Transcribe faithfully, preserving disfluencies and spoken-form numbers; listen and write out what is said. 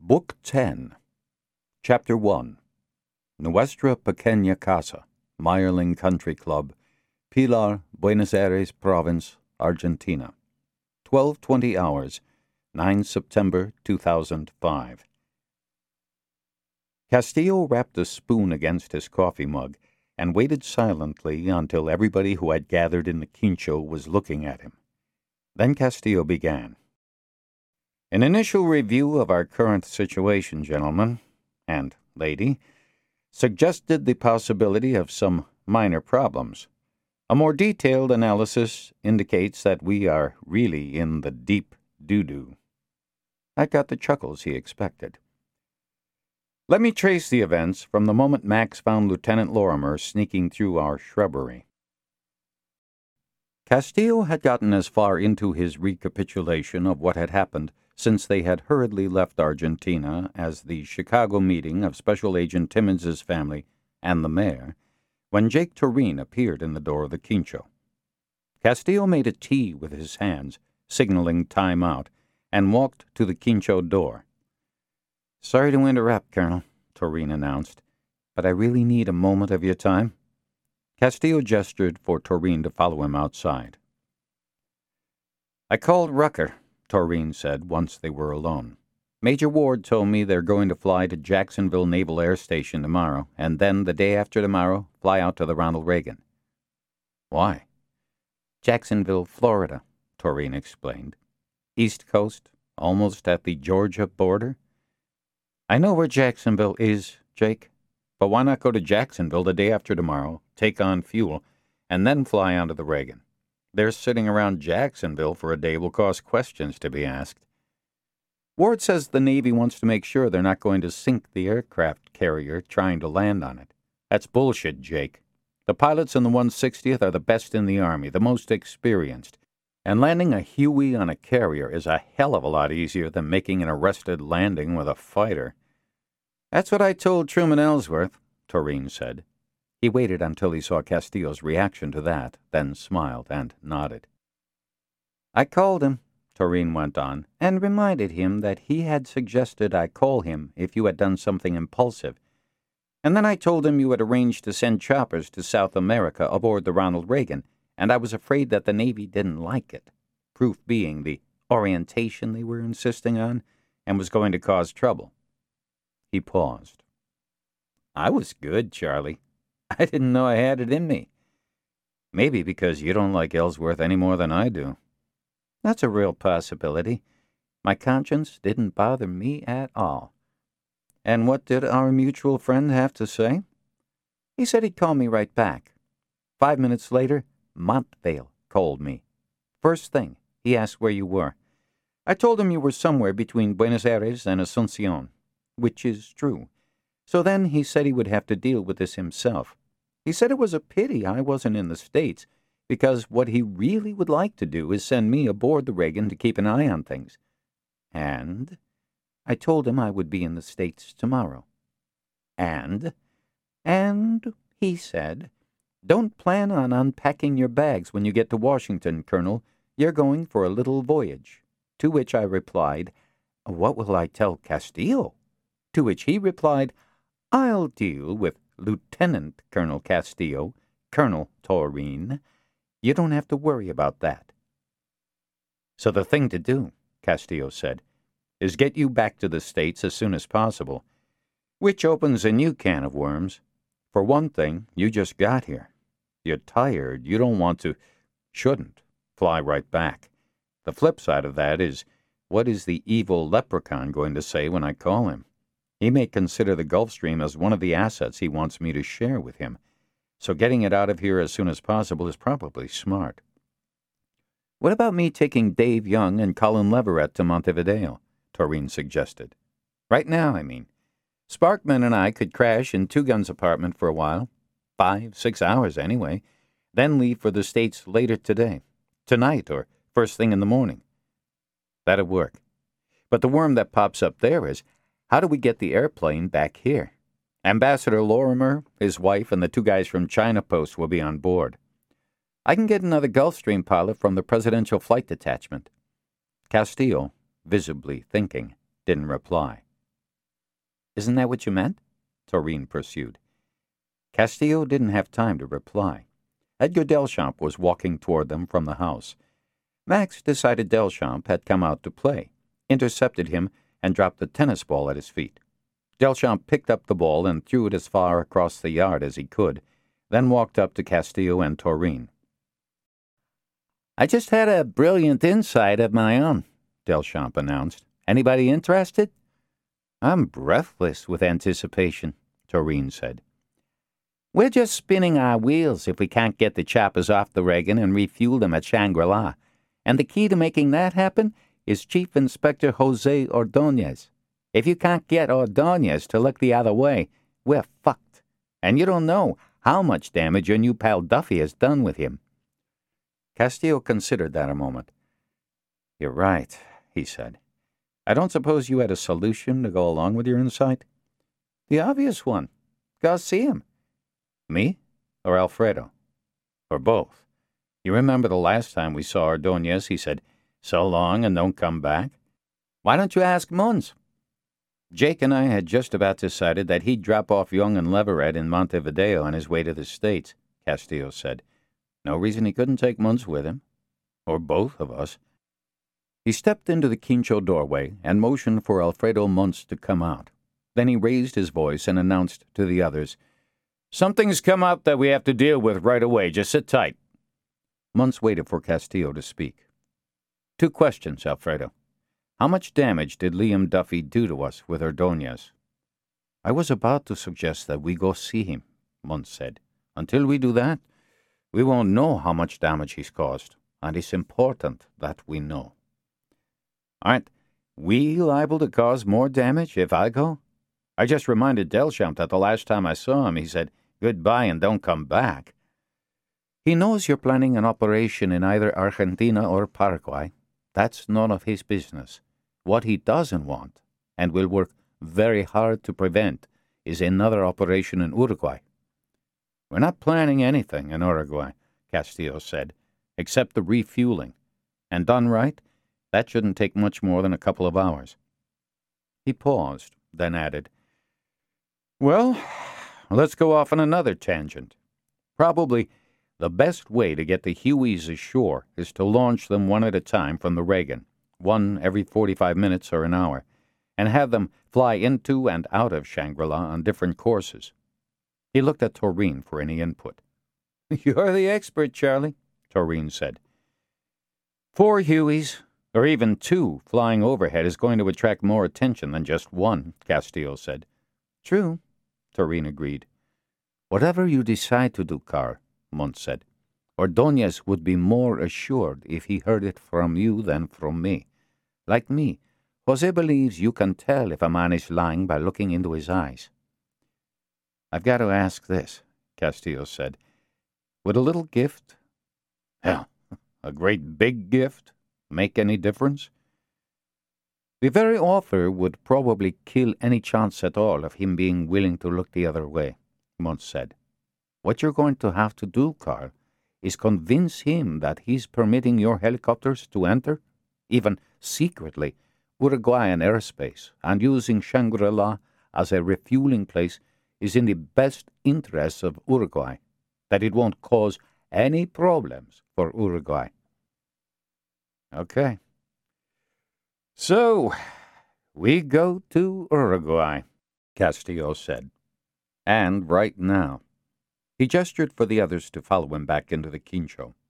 Book ten, Chapter one, Nuestra Pequeña Casa, Meyerling Country Club, Pilar, Buenos Aires Province, Argentina. twelve twenty hours, ninth September two thousand five. Castillo wrapped a spoon against his coffee mug and waited silently until everybody who had gathered in the quincho was looking at him. Then Castillo began. An initial review of our current situation, gentlemen, and lady, suggested the possibility of some minor problems. A more detailed analysis indicates that we are really in the deep doo-doo. I got the chuckles he expected. Let me trace the events from the moment Max found Lieutenant Lorimer sneaking through our shrubbery. Castillo had gotten as far into his recapitulation of what had happened since they had hurriedly left Argentina as the Chicago meeting of Special Agent Timmons's family and the mayor, when Jake Torreen appeared in the door of the quincho. Castillo made a T with his hands, signaling time out, and walked to the quincho door. "Sorry to interrupt, Colonel," Torreen announced, "but I really need a moment of your time." Castillo gestured for Torreen to follow him outside. "I called Rucker," Torreen said once they were alone. "Major Ward told me they're going to fly to Jacksonville Naval Air Station tomorrow, and then the day after tomorrow fly out to the Ronald Reagan." "Why?" "Jacksonville, Florida," Torreen explained. "East Coast, almost at the Georgia border." "I know where Jacksonville is, Jake, but why not go to Jacksonville the day after tomorrow, take on fuel, and then fly onto the Reagan? Their sitting around Jacksonville for a day will cause questions to be asked." "Ward says the Navy wants to make sure they're not going to sink the aircraft carrier trying to land on it." "That's bullshit, Jake. The pilots in the one sixtieth are the best in the Army, the most experienced, and landing a Huey on a carrier is a hell of a lot easier than making an arrested landing with a fighter." "That's what I told Truman Ellsworth," Torreen said. He waited until he saw Castillo's reaction to that, then smiled and nodded. "I called him," Torreen went on, "and reminded him that he had suggested I call him if you had done something impulsive. And then I told him you had arranged to send choppers to South America aboard the Ronald Reagan, and I was afraid that the Navy didn't like it, proof being the orientation they were insisting on, and was going to cause trouble." He paused. "I was good, Charlie. I didn't know I had it in me." "Maybe because you don't like Ellsworth any more than I do." "That's a real possibility. My conscience didn't bother me at all." "And what did our mutual friend have to say?" "He said he'd call me right back. Five minutes later, Montvale called me. First thing, he asked where you were. I told him you were somewhere between Buenos Aires and Asuncion, which is true. So then he said he would have to deal with this himself. He said it was a pity I wasn't in the States, because what he really would like to do is send me aboard the Reagan to keep an eye on things. And I told him I would be in the States tomorrow. And, and he said, 'Don't plan on unpacking your bags when you get to Washington, Colonel. You're going for a little voyage.' To which I replied, 'What will I tell Castillo?' To which he replied, 'I'll deal with Lieutenant Colonel Castillo, Colonel Torreen. You don't have to worry about that.' So the thing to do," Castillo said, "is get you back to the States as soon as possible, which opens a new can of worms. For one thing, you just got here. You're tired. You don't want to, shouldn't, fly right back. The flip side of that is, what is the evil leprechaun going to say when I call him? He may consider the Gulfstream as one of the assets he wants me to share with him, so getting it out of here as soon as possible is probably smart." "What about me taking Dave Young and Colin Leverett to Montevideo?" Torreen suggested. "Right now, I mean. Sparkman and I could crash in Two Guns' apartment for a while, five, six hours anyway, then leave for the States later today, tonight, or first thing in the morning." "That'd work. But the worm that pops up there is, how do we get the airplane back here? Ambassador Lorimer, his wife, and the two guys from China Post will be on board. I can get another Gulfstream pilot from the Presidential Flight Detachment." Castillo, visibly thinking, didn't reply. Isn't that what you meant? Torine pursued. Castillo didn't have time to reply. Edgar Delchamps was walking toward them from the house. Max decided Delchamps had come out to play, intercepted him, and dropped the tennis ball at his feet. Delchamps picked up the ball and threw it as far across the yard as he could, then walked up to Castillo and Torine. "I just had a brilliant insight of my own," Delchamps announced. "Anybody interested?" "I'm breathless with anticipation," Torine said. "We're just spinning our wheels if we can't get the choppers off the Reagan and refuel them at Shangri-La. And the key to making that happen is Chief Inspector Jose Ordonez. If you can't get Ordonez to look the other way, we're fucked. And you don't know how much damage your new pal Duffy has done with him." Castillo considered that a moment. "You're right," he said. "I don't suppose you had a solution to go along with your insight?" "The obvious one. Go see him." "Me? Or Alfredo?" "Or both. You remember the last time we saw Ordonez, he said, 'So long and don't come back'? Why don't you ask Mons?" "Jake and I had just about decided that he'd drop off Young and Leverett in Montevideo on his way to the States," Castillo said. "No reason he couldn't take Mons with him. Or both of us." He stepped into the Quincho doorway and motioned for Alfredo Mons to come out. Then he raised his voice and announced to the others, "Something's come up that we have to deal with right away. Just sit tight." Mons waited for Castillo to speak. "Two questions, Alfredo. How much damage did Liam Duffy do to us with Ordonez?" "I was about to suggest that we go see him," Mons said. "Until we do that, we won't know how much damage he's caused, and it's important that we know." "Aren't we liable to cause more damage if I go? I just reminded Delchamps that the last time I saw him he said, 'Goodbye and don't come back.'" "He knows you're planning an operation in either Argentina or Paraguay. That's none of his business. What he doesn't want, and will work very hard to prevent, is another operation in Uruguay." "We're not planning anything in Uruguay," Castillo said, "except the refueling. And done right, that shouldn't take much more than a couple of hours." He paused, then added, "Well, let's go off on another tangent. Probably the best way to get the Hueys ashore is to launch them one at a time from the Reagan, one every forty-five minutes or an hour, and have them fly into and out of Shangri-La on different courses." He looked at Torine for any input. "You're the expert, Charlie," Torine said. "Four Hueys, or even two, flying overhead is going to attract more attention than just one," Castillo said. "True," Torine agreed. "Whatever you decide to do, Carl," Mons said, "Ordonez would be more assured if he heard it from you than from me. Like me, Jose believes you can tell if a man is lying by looking into his eyes." "I've got to ask this," Castillo said. "Would a little gift, hell, a great big gift, make any difference?" "The very offer would probably kill any chance at all of him being willing to look the other way," Mons said. "What you're going to have to do, Carl, is convince him that he's permitting your helicopters to enter, even secretly, Uruguayan airspace, and using Shangri-La as a refueling place is in the best interests of Uruguay, that it won't cause any problems for Uruguay." "Okay. So, we go to Uruguay," Castillo said. "And right now." He gestured for the others to follow him back into the Quincho.